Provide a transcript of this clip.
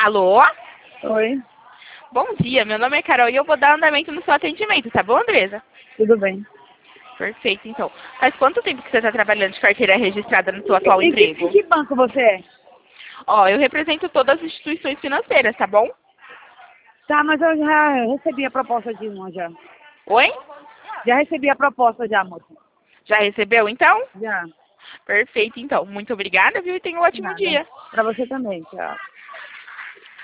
Alô? Oi, Bom dia, meu nome é Carol e eu vou dar andamento no seu atendimento, tá bom, Andresa? tudo bem. Perfeito, então. Faz quanto tempo que você está trabalhando de carteira registrada no seu atual Em emprego? que banco você é? Ó, eu represento todas as instituições financeiras, tá bom? Tá, mas eu já recebi a proposta de uma já. Oi? Já recebi a proposta já, moça. Já recebeu, então? Já. Perfeito, então. Muito obrigada, viu? E tenha um ótimo Nada. dia. Pra você também, tchau.